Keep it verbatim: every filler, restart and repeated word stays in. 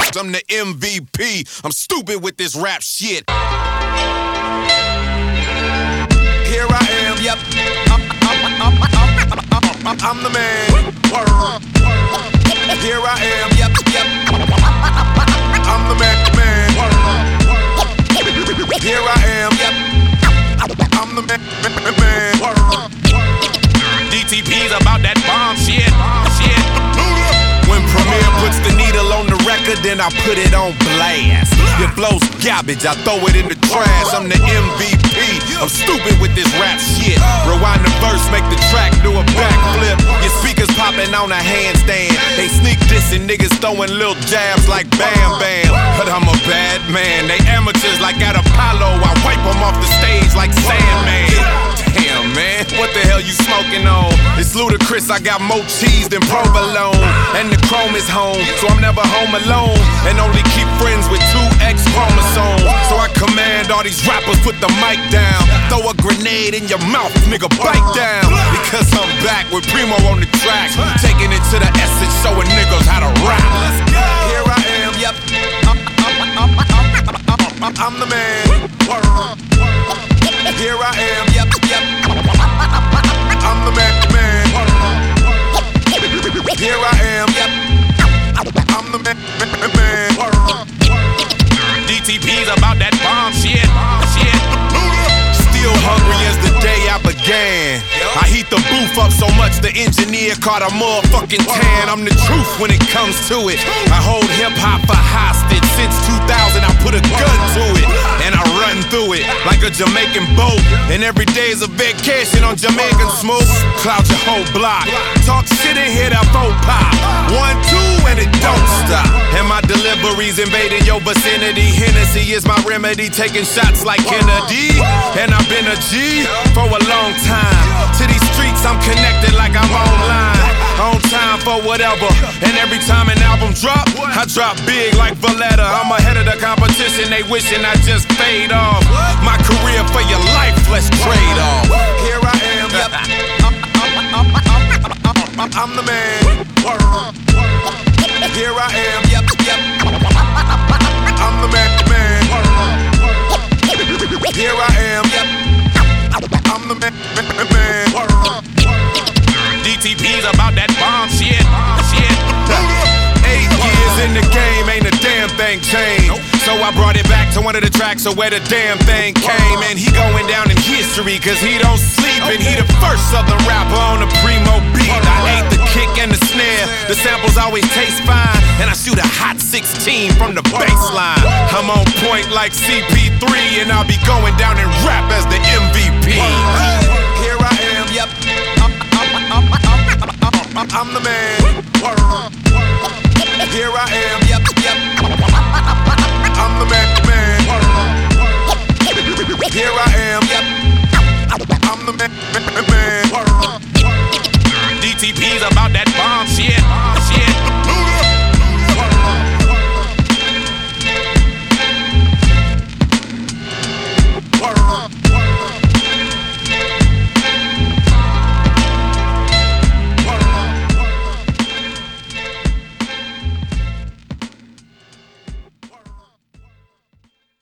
I'm the M V P. I'm stupid with this rap shit. Here I am, yep. I'm, I'm, I'm, I'm, I'm, I'm the man. Here I am, yep, yep. I'm the man, man. Here I am, yep. I'm the man, man, man. D T P's about that bomb shit, shit. When Premier puts the needle on the record, then I put it on blast. It flows garbage, I throw it in the trash. I'm the M V P. I'm stupid with this rap shit. Rewind the verse, make the track do a backflip. Your speakers popping on a handstand. They sneak dissing niggas throwing little jabs like Bam Bam. But I'm a bad man. They amateurs like at Apollo. I wipe them off the stage like Sandman. Damn, man, what the hell you smoking on? It's ludicrous, I got more cheese than provolone. And the chrome is home, so I'm never home alone. And only keep friends with two X chromosomes. So I command all these rappers, put the mic down. Throw a grenade in your mouth, nigga, bite down. Because I'm back with Primo on the track. Taking it to the essence, showing niggas how to rap. Here I am, yep. I'm, I'm, I'm, I'm, I'm, I'm the man. Here I am, yep, yep. I'm the man, man. Here I am, yep. I'm the man, man, man. D T P's about that bomb shit, shit. Still hungry as the day I began. I heat the booth up so much the engineer caught a motherfucking tan. I'm the truth when it comes to it. I hold hip-hop for hostage. Since two thousand I put a gun to it. And I run through it like a Jamaican boat. And every day is a vacation on Jamaican smoke. Cloud your whole block. Talk shit and hear that phone pop. One, two, and it don't stop. And my deliveries invading your vicinity. Hennessy is my remedy. Taking shots like Kennedy. And I've been a G for a long time. To these streets I'm connected like I'm online. On time for whatever. And every time an album drop, I drop big like Valletta. I'm ahead of the competition, they wishing I just fade off. My career for your life, let's trade off. Here I am, yep. I'm, I'm, I'm, I'm, I'm, I'm the man. Here I am, yep, yep. I'm the man, man. Here I am, yep. I'm the man, man. D T P's about that bomb shit, shit. Eight years in the game, ain't a damn thing changed. So I brought it back to one of the tracks of where the damn thing came. And he going down in history cause he don't sleep. And he the first southern rapper on the Primo beat. I ate the kick and the snare, the samples always taste fine. And I shoot a hot sixteen from the baseline. I'm on point like C P three. And I'll be going down and rap as the M V P. Here I am, yep. I'm, I'm, I'm, I'm, I'm, I'm the man. Here I am, yep, yep. I'm the man, man. Here I am, yep. I'm the man, man, man. D T P's about that bomb shit.